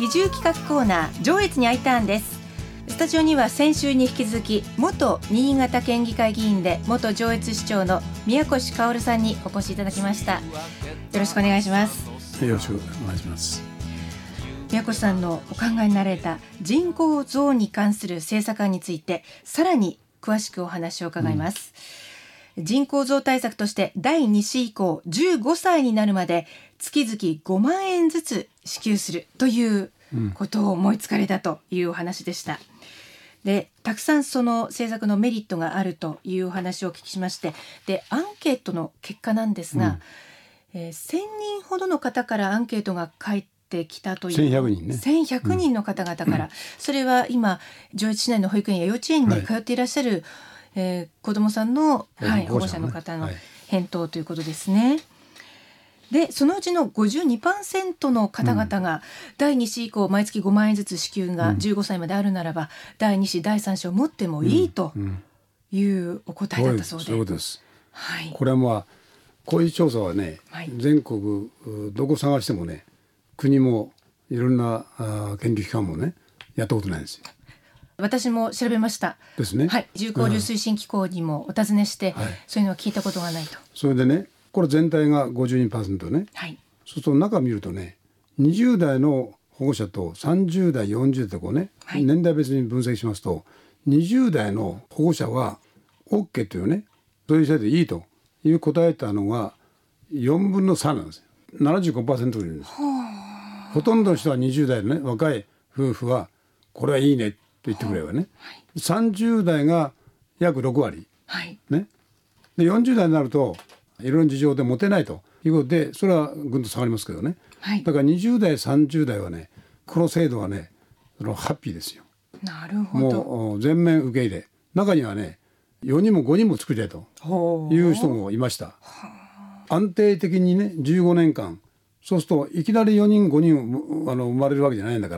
移住企画コーナー上越に Iターンです。スタジオには先週に引き続き元新潟県議会議員で元上越市長の宮越薫さんにお越しいただきました。よろしくお願いします。 よろしくお願いします。 宮越さんのお考えになられた人口増に関する政策案についてさらに詳しくお話を伺います。人口増対策として第2子以降15歳になるまで月々5万円ずつ支給するということを思いつかれたというお話でした。で、たくさんその政策のメリットがあるというお話をお聞きしまして、でアンケートの結果なんですが、1000人ほどの方からアンケートが返ってきたという 1100人ね。 1100人の方々から、それは今上越市内の保育園や幼稚園に通っていらっしゃる、子どもさんの、保護者の方の返答ということですね。でそのうちの 52% の方々が、第2子以降毎月5万円ずつ支給が15歳まであるならば、第2子第3子を持ってもいいというお答えだったそうで、 そうです、 はい、 これはこういう調査はね、全国どこ探してもね、国もいろんな研究機関もねやったことないんですよ。 私も調べましたですね、 住交流推進機構にもお尋ねして、そういうのは聞いたことがないと。 それでね、これ全体が 52% ね、そうすると中見るとね、20代の保護者と30代40代とこうね、年代別に分析しますと、20代の保護者は OK というね、そういう制度でいいという答えたのが4分の3なんですよ。 75% いるんです。ほとんどの人は20代のね若い夫婦はこれはいいねって言ってくればね、30代が約6割、ね、で40代になるといろんな事情で持てないということで、それはぐんと下がりますけどね、だから20代30代はね、この制度はねハッピーですよ。 なるほど。 もう全面受け入れ、中にはね4人も5人も作りたいという人もいました。安定的にね15年間、そうするといきなり4人5人生まれるわけじゃないんだから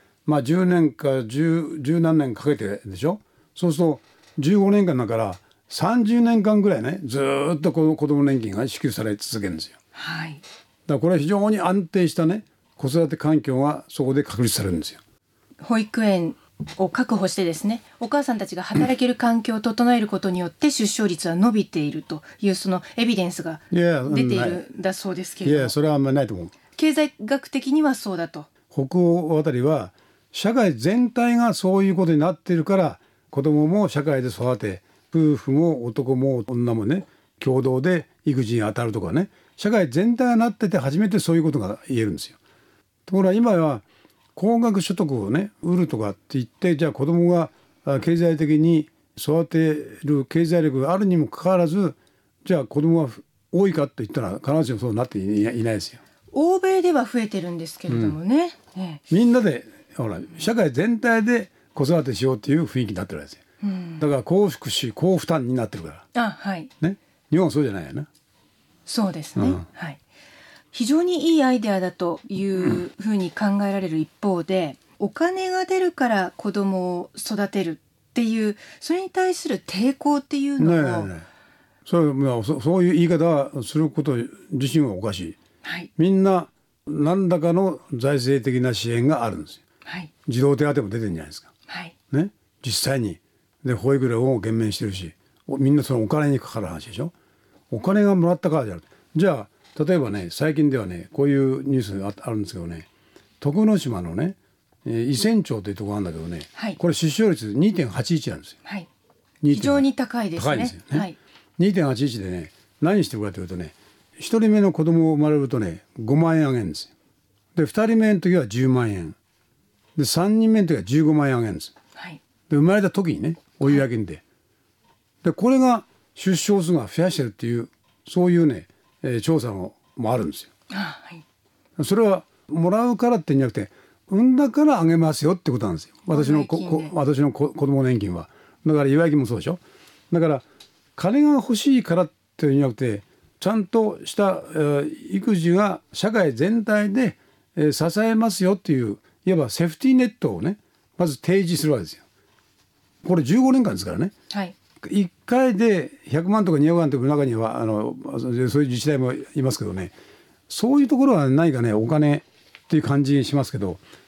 、10年か 10何年かけてでしょ。そうすると15年間だから30年間ぐらいね、ずっとこの子ども年金が支給され続けるんですよ。だからこれは非常に安定したね子育て環境がそこで確立されるんですよ。 保育園を確保してですね、お母さんたちが働ける環境を整えることによって出生率は伸びているという、そのエビデンスが出ているんだそうですけれども、 いやそれはあんまりないと思う。 経済学的にはそうだと。 北欧あたりは社会全体がそういうことになっているから、子供も社会で育て、夫婦も男も女もね共同で育児に当たるとかね、社会全体がなってて初めてそういうことが言えるんですよ。ところが今は高額所得をね売るとかって言って、じゃあ子供が経済的に育てる経済力があるにもかかわらず、じゃあ子供が多いかって言ったら必ずしもそうなっていないですよ。 欧米では増えてるんですけれどもね、 みんなでほら社会全体で子育てしようっていう雰囲気になってるわけですよ。だから高福祉高負担になってるから、ね、日本はそうじゃないよな。 そうですね、非常にいいアイデアだというふうに考えられる一方で、お金が出るから子供を育てるっていう、それに対する抵抗っていうのも、 そういう言い方はすること自身はおかしい、みんな何らかの財政的な支援があるんですよ、児童手当も出てるんじゃないですか、ね、実際にで保育料も減免してるし、みんなそのお金にかかる話でしょ。お金がもらったからじゃなくて、じゃあ例えばね、最近ではねこういうニュースがあるんですけどね、徳之島のね伊仙町というところがあるんだけどね、これ出生率 2.81 なんですよ、 非常に高いですね。 高いですよね、2.81 でね、何してるかというとね、1人目の子供が生まれるとね5万円あげるんですよ。で2人目の時は10万円で、3人目の時は15万円あげるんです、で生まれた時にねお湯焼きで、でこれが出生数が増やしてるっていう、そういうね、調査もあるんですよ。それはもらうからってんじゃなくて、産んだからあげますよってことなんですよ。私の子供年金は。だから祝い金もそうでしょ。だから金が欲しいからっていうんじゃなくて、ちゃんとした、育児が社会全体で、支えますよっていう、いわばセーフティーネットをねまず提示するわけですよ。これ15年間ですからね、1回で100万とか200万という中にはそういう自治体もいますけどね、そういうところは何かねお金っていう感じにしますけど、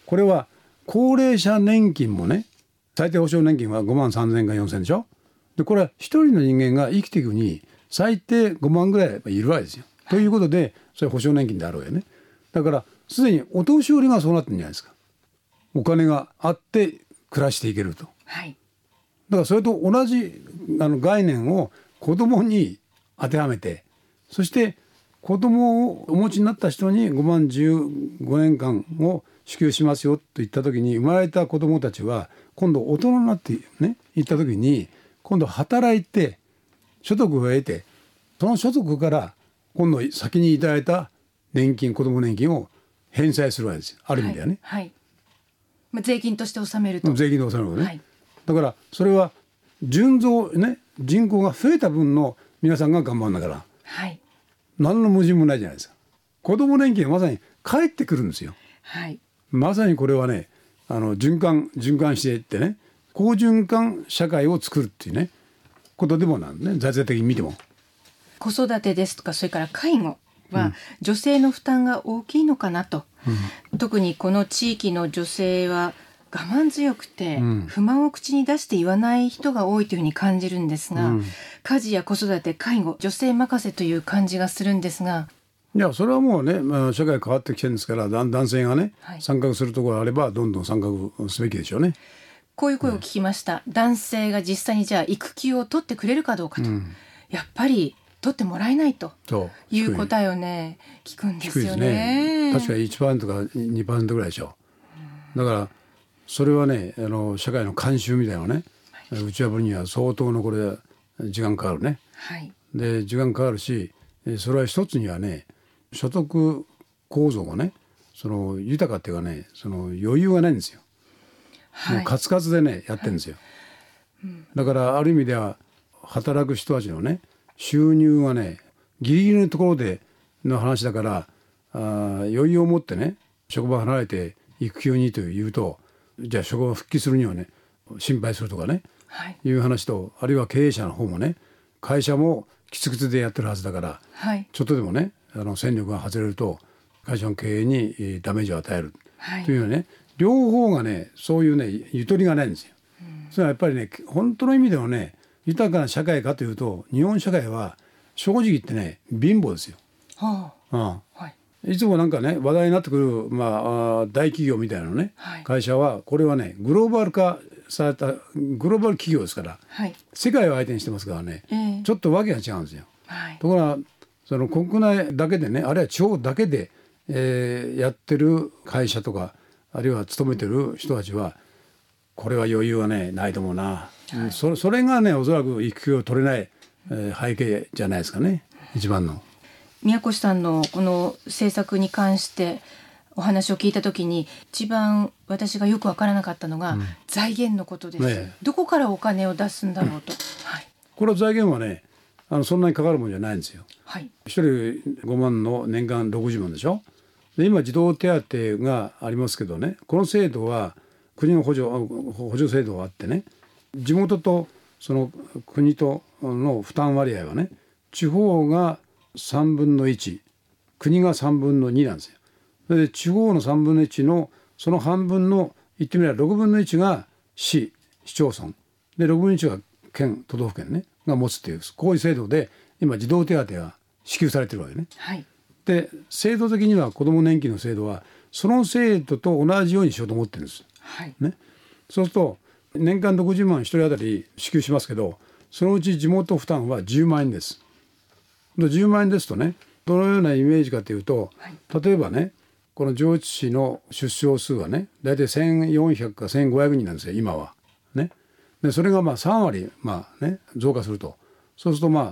これは高齢者年金もね、最低保障年金は5万3000か4000でしょ。でこれは一人の人間が生きていくに最低5万ぐらいいるわけですよ。ということでそれは保障年金であるわけね。だからすでにお年寄りがそうなってるんじゃないですか。お金があって暮らしていけると。 はい、 だからそれと同じ概念を子供に当てはめて、そして子供をお持ちになった人に5万15年間を支給しますよと言った時に、生まれた子供たちは今度大人になってね行った時に今度働いて所得を得て、その所得から今度先にいただいた年金、子供年金を返済するわけですよ。ある意味ではね、 はいはい、まあ、税金として納めると。 税金で納めるわけね、 はい、 だからそれは純増ね、人口が増えた分の皆さんが頑張るんだから、 はい、 何の矛盾もないじゃないですか。子ども年金はまさに返ってくるんですよ。 はい、 まさにこれはね、循環していってね、好循環社会を作るっていうねことでもなんね、財政的に見ても。 子育てですとかそれから介護は女性の負担が大きいのかなと、特にこの地域の女性は我慢強くて不満を口に出して言わない人が多いというふうに感じるんですが、家事や子育て、介護、女性任せという感じがするんですが。 いやそれはもうね、社会変わってきてるんですから、男性がね、 はい、参画するところがあればどんどん参画すべきでしょうね。 こういう声を聞きました、男性が実際にじゃあ育休を取ってくれるかどうかと、やっぱり取ってもらえないという答えをね聞くんですよね。 確かに 1% か 2% ぐらいでしょ。だからそれはね、社会の慣習みたいなのね、打ち破りには相当のこれ時間かかるね、 はい、で時間かかるし、それは一つにはね、所得構造がね、その豊かっていうかね、その余裕がないんですよ、はい、もうカツカツでねやってるんですよ、はい、だからある意味では働く人たちのね収入がねギリギリのところでの話だから、余裕を持ってね職場離れて育休にというと、じゃあ職場復帰するにはね心配するとかね、はい、いう話と、あるいは経営者の方もね、会社もきつきつでやってるはずだから、はい、ちょっとでもね戦力が外れると会社の経営にダメージを与える、はい、というのはね、両方がねそういうねゆとりがないんですよ、それはやっぱりね本当の意味ではね豊かな社会かというと、日本社会は正直言ってね貧乏ですよ、はあはい、いつもなんかね話題になってくる、大企業みたいなのね、はい、会社はこれはねグローバル化されたグローバル企業ですから、はい、世界を相手にしてますからね、ちょっとわけが違うんですよ、はい、ところがその国内だけでね、あるいは地方だけで、やってる会社とか、あるいは勤めてる人たちはこれは余裕はねないと思うな、はい、それがねおそらく育休を取れない、背景じゃないですかね、一番の。 宮越さんのこの政策に関してお話を聞いたときに一番私がよく分からなかったのが、財源のことです、ね、どこからお金を出すんだろうと、はい、 これは財源はねそんなにかかるもんじゃないんですよ、はい、1人5万の年間60万でしょ。で今児童手当がありますけどね、この制度は国の補助制度があってね、地元とその国との負担割合はね、地方が3分の1、国が3分の2なんですよ。で地方の3分の1のその半分の言ってみれば6分の1が市町村で、6分の1が県都道府県ねが持つっていう、こういう制度で今児童手当が支給されてるわけね、はい、で制度的には子ども年金の制度はその制度と同じようにしようと思ってるんです、はいね、そうすると年間60万1人当たり支給しますけど、そのうち地元負担は10万円です。で10万円ですとね、どのようなイメージかというと、はい、例えばねこの上智市の出生数はね大体1400か1500人なんですよ今はね。でそれが3割、増加すると、そうすると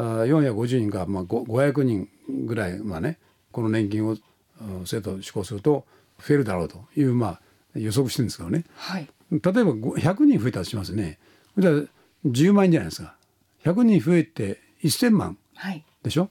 450人か500人ぐらいこの年金を制度施行すると増えるだろうという予測してるんですけどね、はい、例えば100人増えたとしますね。じゃあ10万円じゃないですか。100人増えて1000万でしょ、はい、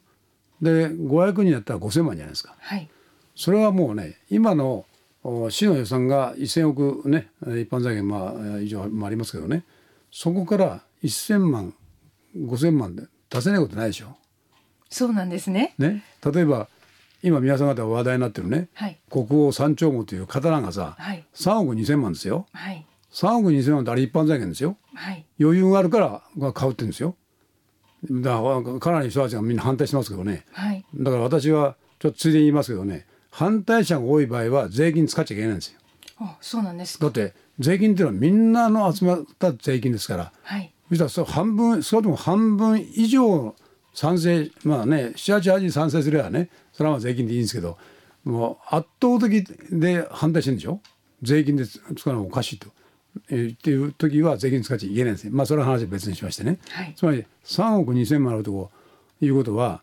で500人だったら5000万じゃないですか、はい、それはもうね今の市の予算が1000億ね、一般財源以上もありますけどね、そこから1000万5000万で出せないことないでしょ。 そうなんですね。 例えば今皆さん方が話題になってるね、 はい、 国王三丁目という刀がさ、 はい、 3億2000万ですよ。 はい、 3億2000万ってあれ一般財源ですよ。 はい、 余裕があるから買うって言うんですよ。だからかなりの人たちがみんな反対してますけどね、 はい、 だから私はちょっとついでに言いますけどね、反対者が多い場合は税金使っちゃいけないんですよ。 あ、そうなんですか。 だって税金っていうのはみんなの集まった税金ですから、 はい、 そしたらそれ半分、少なくとも半分以上賛成、まあね、7、8割賛成すればね、それはまあ税金でいいんですけど、もう圧倒的で反対してるんでしょ。税金で使うのはおかしいと。っていう時は税金使っちゃいけないんですね。まあそれは話は別にしましてね、 はい、 つまり3億2000万あるということは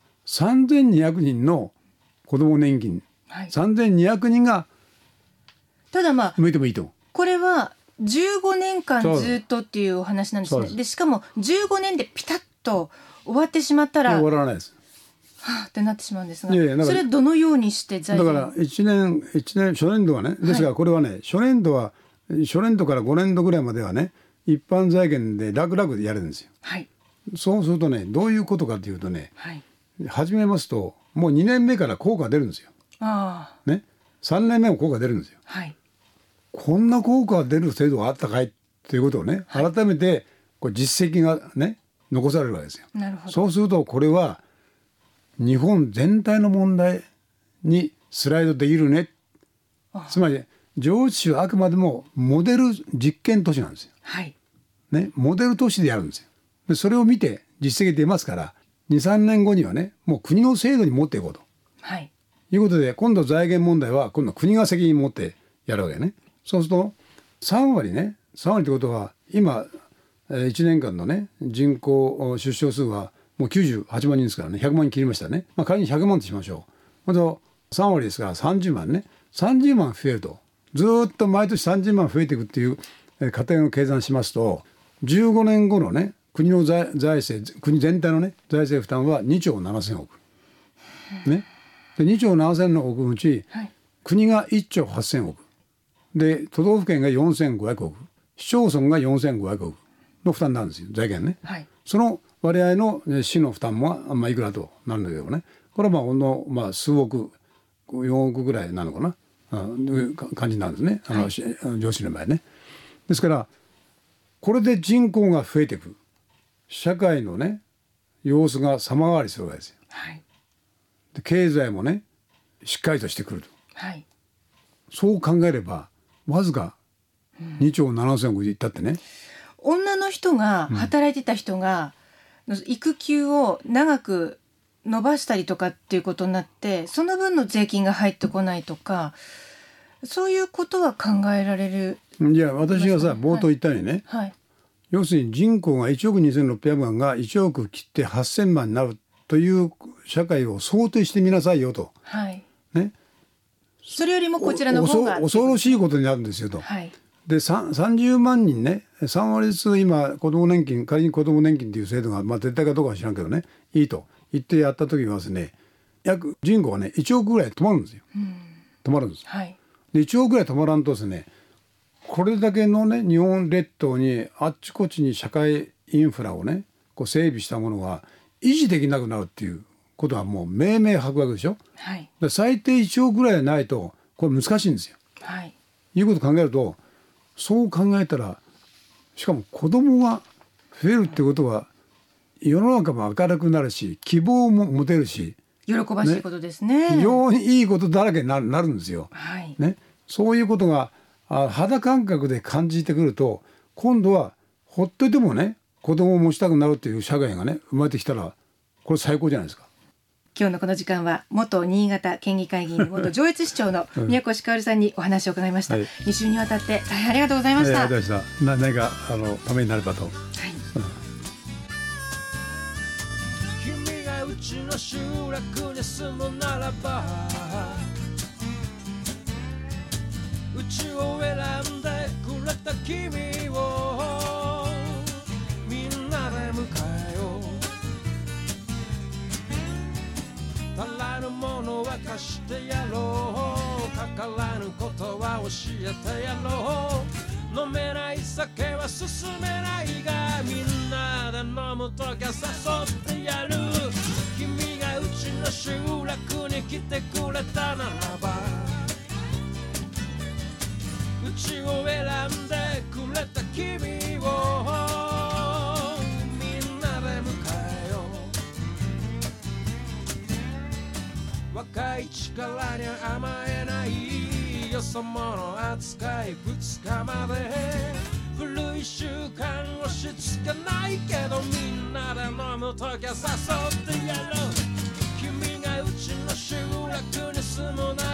3200人の子ども年金、 はい、 3200人がただまあ向いてもいいと。これは15年間ずっとっていうお話なんですね。でしかも15年でピタッと終わってしまったら終わらないです。 はあってなってしまうんですが、 いやいや、 それどのようにして財だ源から1年初年度はね、ですがこれはね、初年度から5年度ぐらいまではね、一般財源で楽々でやれるんですよ。 はい、 そうするとね、どういうことかというとね、 はい、 始めますともう2年目から効果が出るんですよ。 あ、 ね、3年目も効果が出るんですよ。 はい、 こんな効果が出る制度があったかいということをね、改めてこれ実績がね残されるわけですよ。 なるほど。 そうするとこれは日本全体の問題にスライドできるね。つまり上智市はあくまでもモデル実験都市なんですよ。 はい、 ね、モデル都市でやるんですよ。でそれを見て実績出ますから、2、3年後にはね、もう国の制度に持っていこうと、 はい、 いうことで、今度財源問題は今度国が責任を持ってやるわけね。そうすると3割ね、3割ってことは今1年間のね人口出生数はもう98万人ですからね、100万人切りましたね。まあ仮に100万としましょう。あと3割ですから30万ね、30万増えると、ずっと毎年30万増えていくっていう過程の計算しますと、15年後のね国の財政、国全体のね財政負担は2兆7000億ね。で2兆7000億のうち、 はい、国が1兆8000億で、都道府県が4500億、市町村が4500億の負担になるんですよ、財源ね。 はい、その割合の市の負担もまあいくらとなるんだけどね、これはほんのまあ数億、4億ぐらいなのかな、いう感じなんですね、 はい、 上司の場合ね。ですからこれで人口が増えていく、社会のね様子が様変わりするわけですよ。 はい、 で経済もねしっかりとしてくると、 はい、 そう考えればわずか2兆7000億いったってね、 女の人が働いてた人が、育休を長く伸ばしたりとかっていうことになって、その分の税金が入ってこないとか、そういうことは考えられる。 いや私がさ冒頭言ったようにね、 はい、 要するに人口が1億2600万が1億切って8000万になるという社会を想定してみなさいよと、 はい、 ね、 それよりもこちらの方が恐ろしいことになるんですよと、 はい、 で30万人ね、3割ずつ今子ども年金、仮に子ども年金という制度が、まあ、絶対かどうかは知らんけどね、いいと言ってやった時はですね、約人口がね1億ぐらい止まるんですよ、止まるんです、 はい、 で1億ぐらい止まらんとですね、これだけのね日本列島にあっちこっちに社会インフラをねこう整備したものが維持できなくなるっていうことはもう明々白々でしょ、 はい、 で最低1億ぐらいないとこれ難しいんですよ、 はい、 いうことを考えると、そう考えたらしかも子供が増えるってことは世の中も明るくなるし希望も持てるし喜ばしいことですね。 非常にいいことだらけになるんですよ、 はいね、そういうことが肌感覚で感じてくると、今度はほっといてもね子供を持ちたくなるっていう社会がね生まれてきたら、これ最高じゃないですか。 今日のこの時間は元新潟県議会議員、元上越市長の宮越香織さんにお話を伺いました、はい、2週にわたって大変ありがとうございました。 ありがとうございました。何かためになればと、はい、 君がうちの集落に住むならば、うちを選んでくれた君をみんなで迎えよう。足らぬものは貸してやろう、かからぬことは教えてやろう。 飲めない酒は進めないが、みんなで飲むときは誘ってやる。君がうちの集落に来てくれたならば、うちを選んでくれた君をみんなで迎えよう。若い力に甘えないよそ者扱い2日まで、古い習慣押し付けないけど、みんなで飲むときは誘ってやろう。君がうちの集落に住むな